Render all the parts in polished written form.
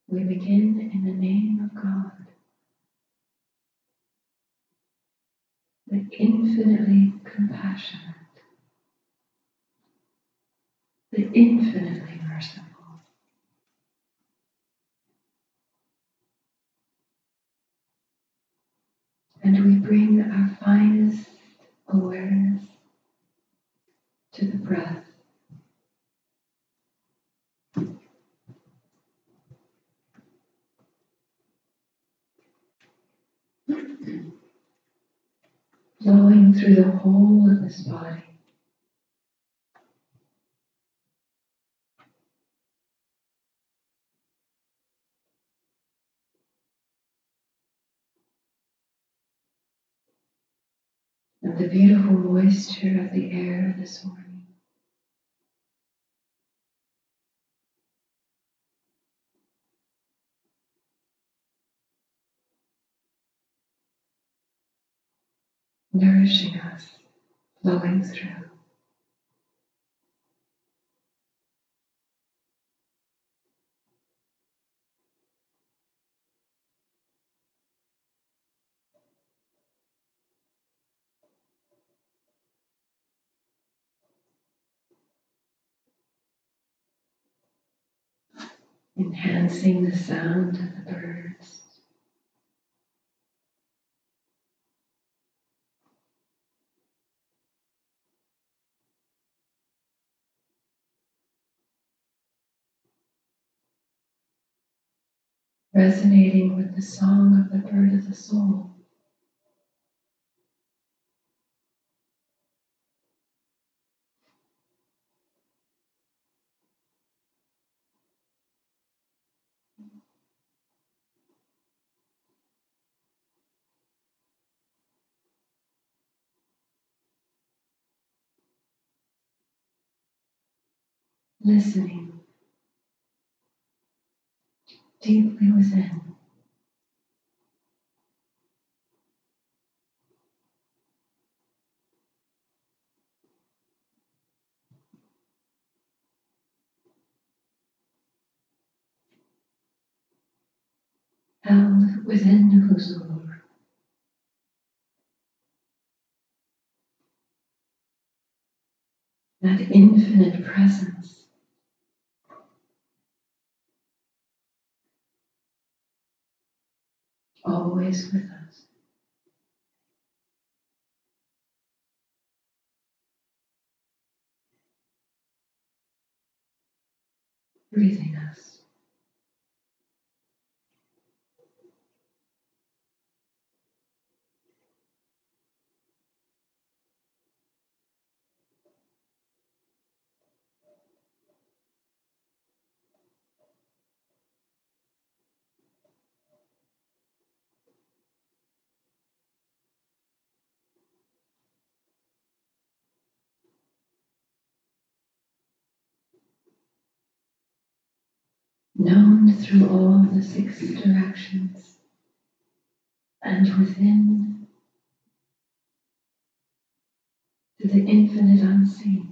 We begin in the name of God, the infinitely compassionate, the infinitely merciful. And we bring our finest awareness to the breath. Flowing through the whole of this body. And the beautiful moisture of the air this morning. Nourishing us, flowing through. Enhancing the sound of the birds. Resonating with the song of the bird of the soul. Listening deeply within. Held within Huzur. That infinite presence. Always with us. Breathing us. Known through all the 6 directions and within to the infinite unseen.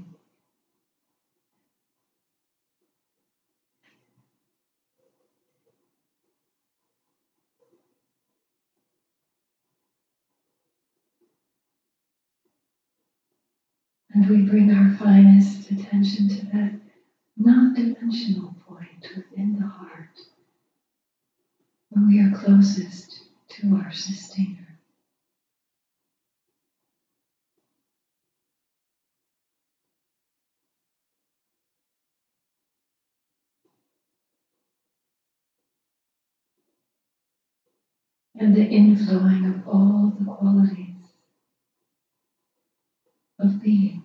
And we bring our finest attention to that non-dimensional point within the heart, when we are closest to our sustainer. And the inflowing of all the qualities of being,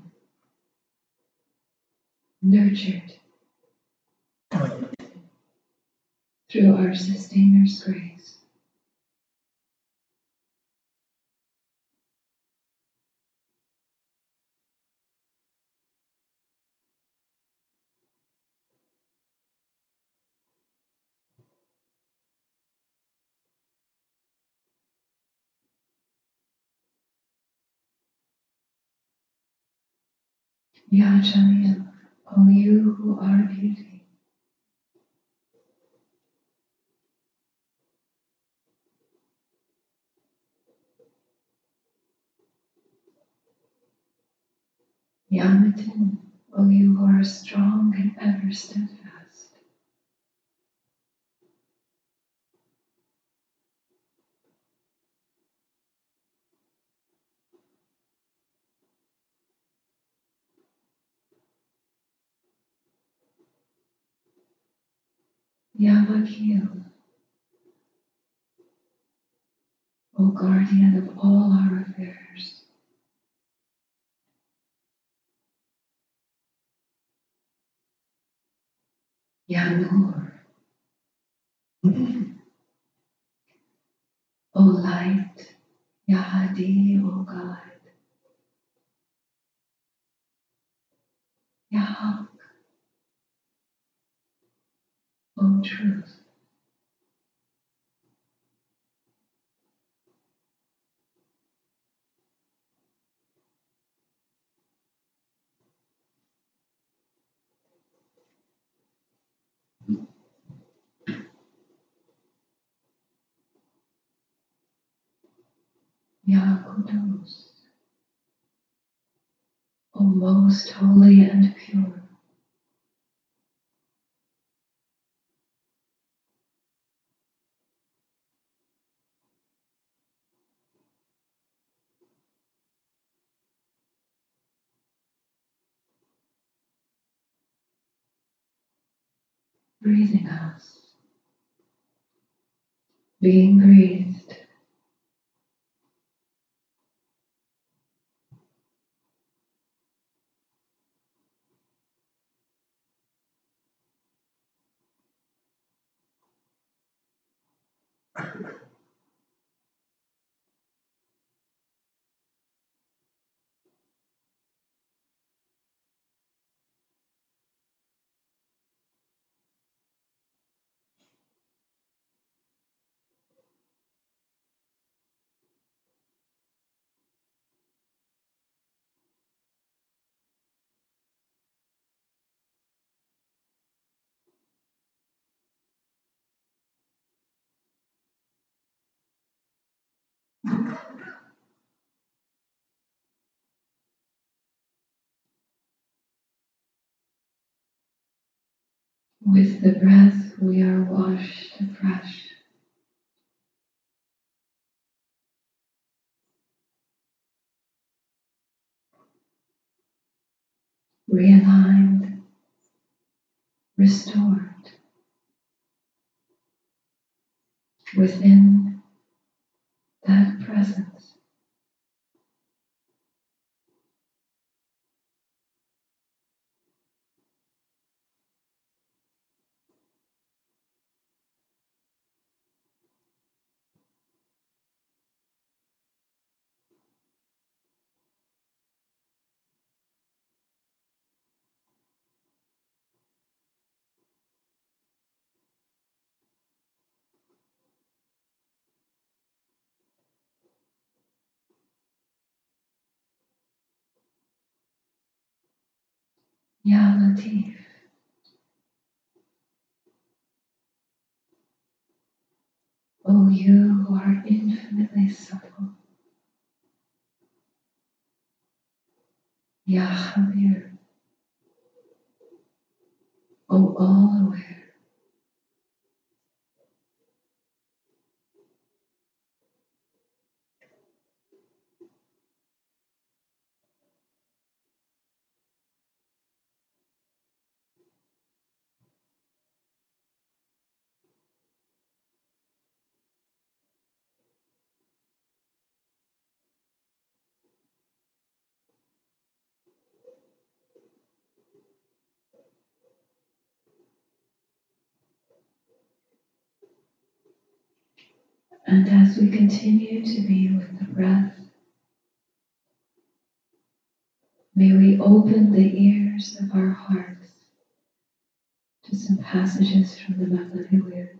nurtured through our sustainer's grace. Ya Jamil, O you who are beauty, Yamatin, O you who are strong and ever steadfast. Yavakil, O guardian of all our affairs. Yanur, O light, Yahadi, O guide. Yahak, O truth. Yakudos, O most holy and pure. Breathing us, being breathed. With the breath we are washed afresh. Realigned, restored within that presence. Ya Latif, O you who are infinitely subtle. Ya Khabir, O all aware. And as we continue to be with the breath, may we open the ears of our hearts to some passages from the Melody Weird.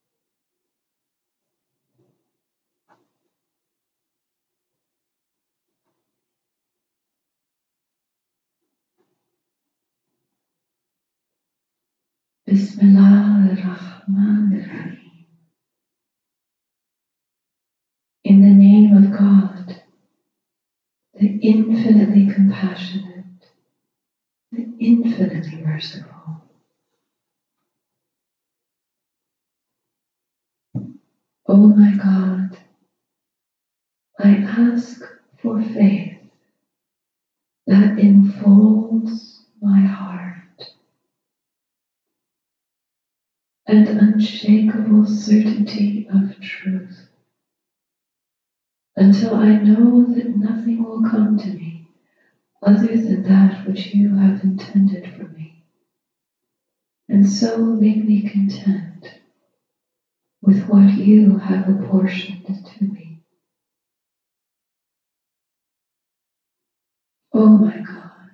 Bismillah ar-Rahman ar-Rahim. In the name of God, the infinitely compassionate, infinitely merciful. O my God, I ask for faith that enfolds my heart and unshakable certainty of truth, until I know that nothing will come to me other than that which you have intended for me, and so make me content with what you have apportioned to me. Oh my God,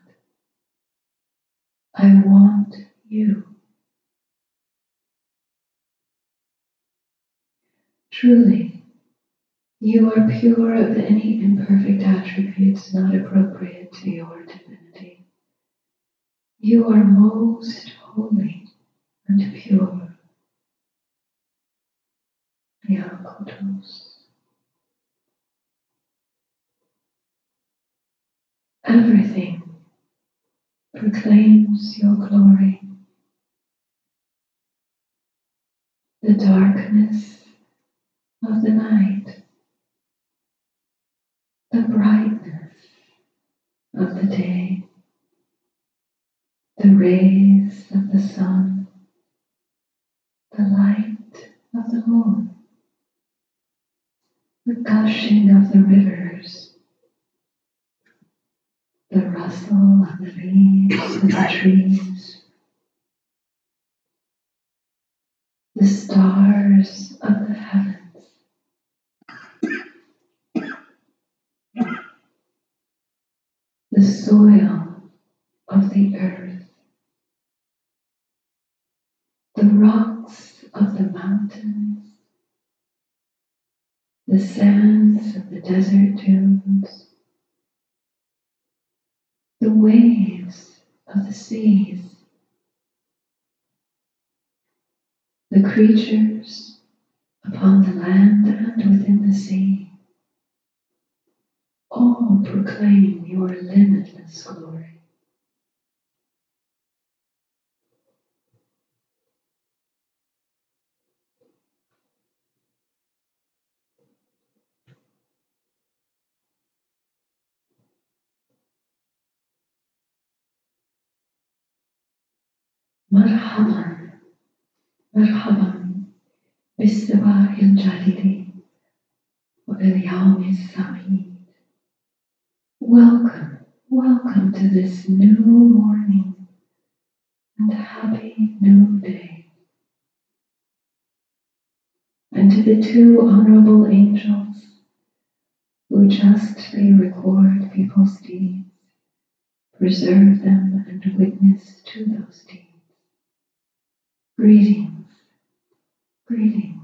I want you. Truly, you are pure of any imperfect attributes not appropriate to your divinity. You are most holy and pure. Yakotos. Everything proclaims your glory. The darkness of the night, the brightness of the day, the rays of the sun, the light of the moon, the gushing of the rivers, the rustle of the leaves of the trees, the stars of the heavens, the soil of the earth, the rocks of the mountains, the sands of the desert dunes, the waves of the seas, the creatures upon the land and within the sea, all proclaim your limitless glory. Marhaban, marhaban, بالصباح الجديد وباليوم السعيد. Welcome, welcome to this new morning and happy new day. And to the two honorable angels who justly record people's deeds, preserve them and witness to those deeds. Greetings, greetings.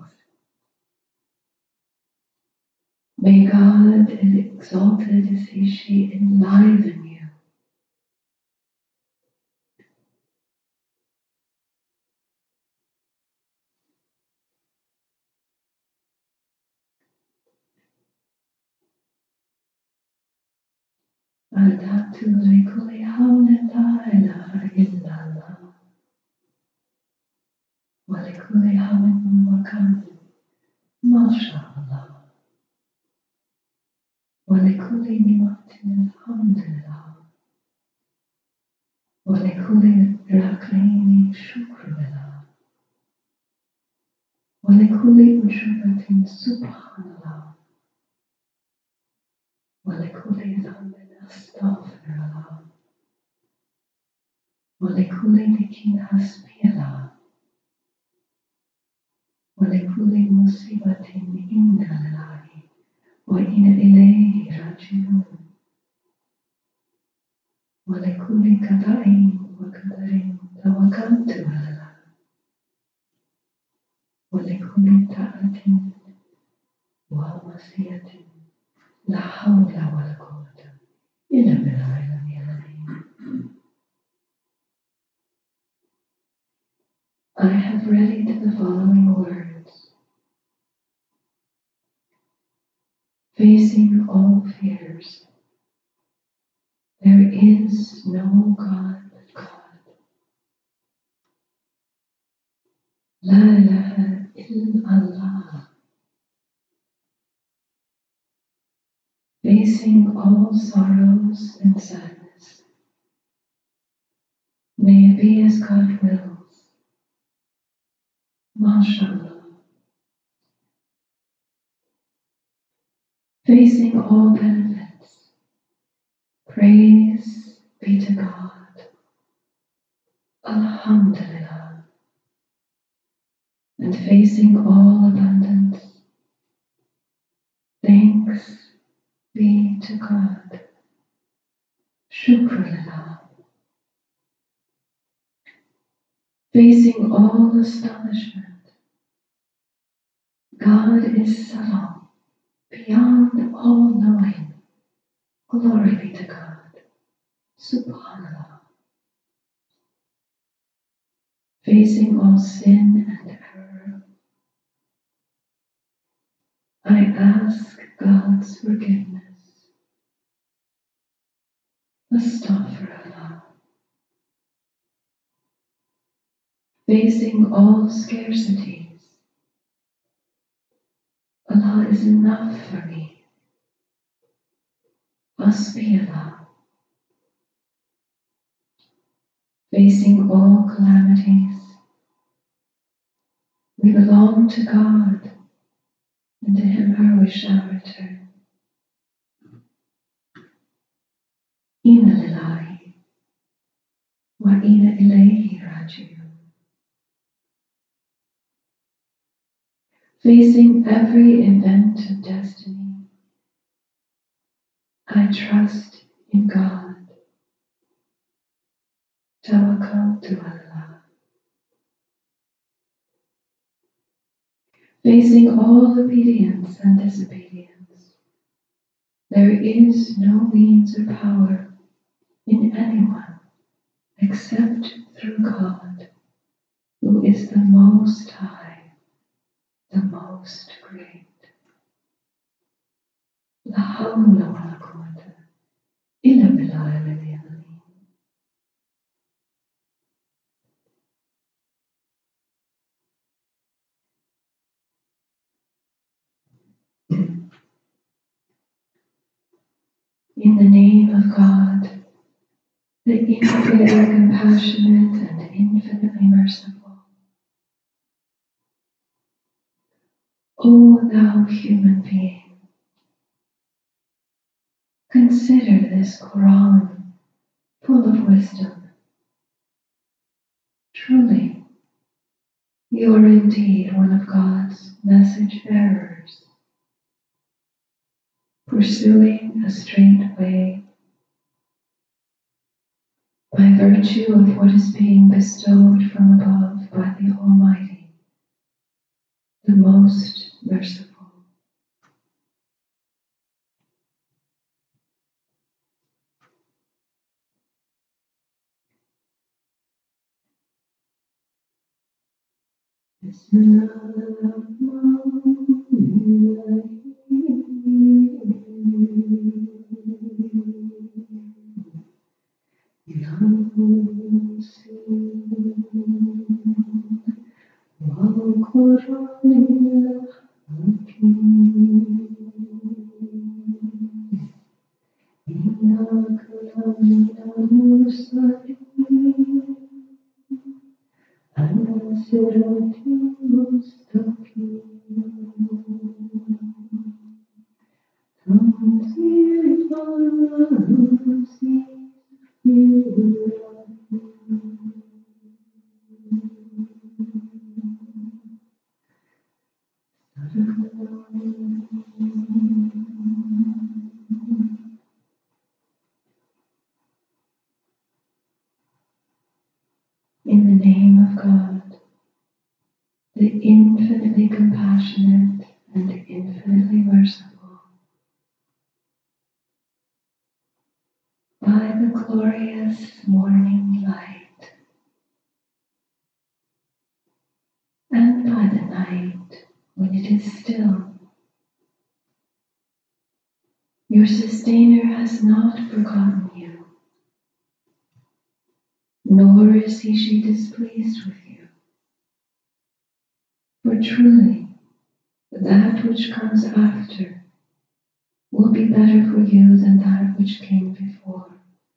May God, in exalted Sishi, enliven you. Adatu likuli hawlin la ilaha illallah. Walikuli hawlin wakamin. MashaAllah. Walikuli nimatin alhamdulillah. Walikuli rakaini shukrillah. Walikuli ujubatin subhanallah. Walikuli dhanbin astaghfirullah. Walikuli dikin hasbiyallah. Walikuli musibatin inna lillahi. وإن إليه راجعون ولكل قضاء وقدر توكلت على الله ولكل طاعة ومعصية لا حول ولا قوة إلا بالله العلي العظيم. I have readied the following words. Facing all fears, there is no God but God. La ilaha illallah. Facing all sorrows and sadness. May it be as God wills. MashaAllah. Facing all benefits. Praise be to God. Alhamdulillah. And facing all abundance. Thanks be to God. Shukrulillah. Facing all astonishment. God is subtle, beyond all knowing. Glory be to God. Subhanallah. Facing all sin and error. I ask God's forgiveness. Astaghfirullah. Facing all scarcities. Allah is enough for me. Hasbiyallah. Facing all calamities. We belong to God, and to Him we shall return. Inna lillahi wa inna ilayhi raji'un. Facing every event of destiny, I trust in God. Tawakkaltu Allah. Facing all obedience and disobedience, there is no means or power in anyone except through God, who is the Most High, the Most Great. La hawla wa la quwwata illa billahi al-aliyyil azim. In the name of God, the infinitely compassionate and infinitely merciful. O thou human being, consider this Quran full of wisdom. Truly, you are indeed one of God's message bearers, pursuing a straight way by virtue of what is being bestowed from above by the Almighty, the Most Merciful. In the name of God, the infinitely compassionate and infinitely merciful, by the glorious morning light, and by the night when it is still, your sustainer has not forgotten you, nor is she displeased with you. For truly, that which comes after will be better for you than that which came before.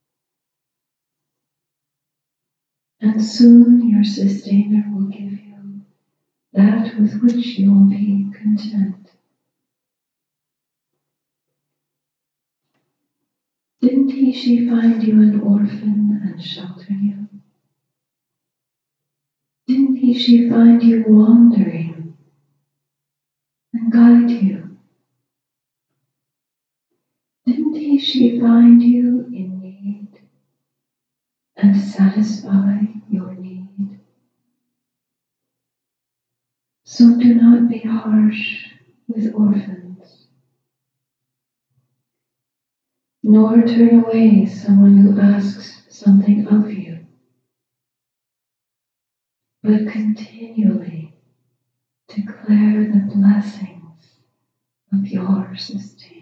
And soon your sustainer will give you that with which you will be content. Didn't she find you an orphan and shelter you? Didn't she find you wandering and guide you? Didn't she find you in need and satisfy your need? So do not be harsh with orphans, nor turn away someone who asks something of you, but continually declare the blessings of your sustainer.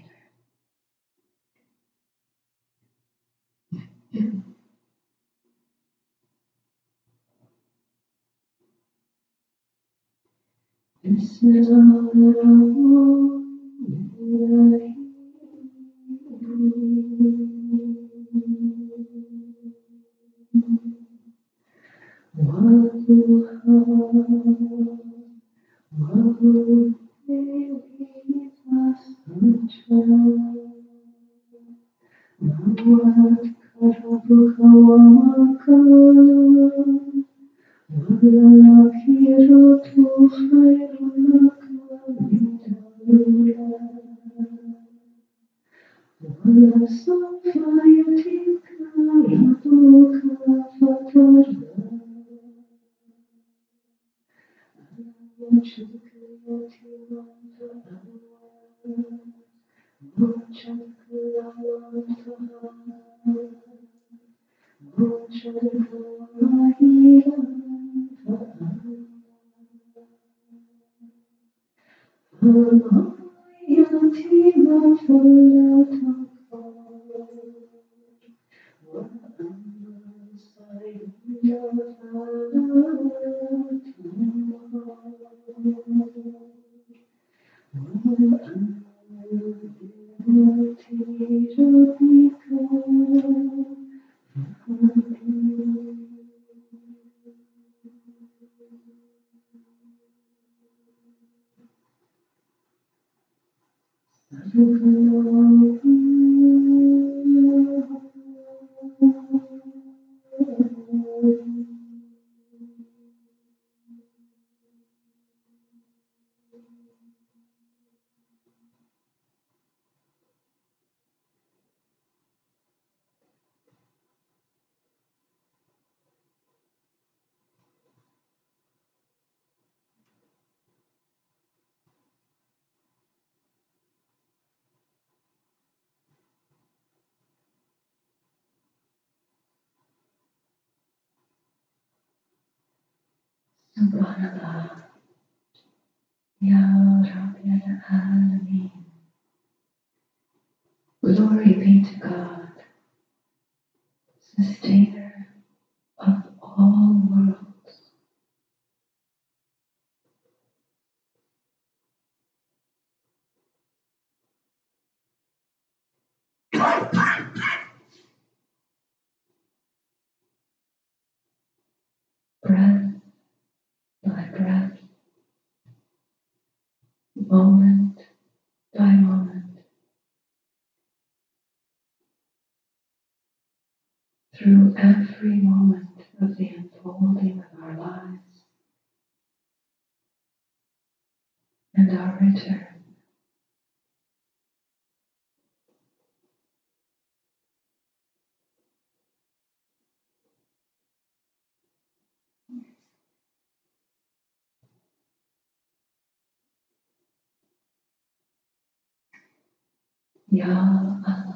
Subhanallah, Ya Rabbil Alameen. Glory be to God, sustainer of all worlds. Breath by breath, moment by moment, through every moment of the unfolding of our lives and our return. Ya Allah.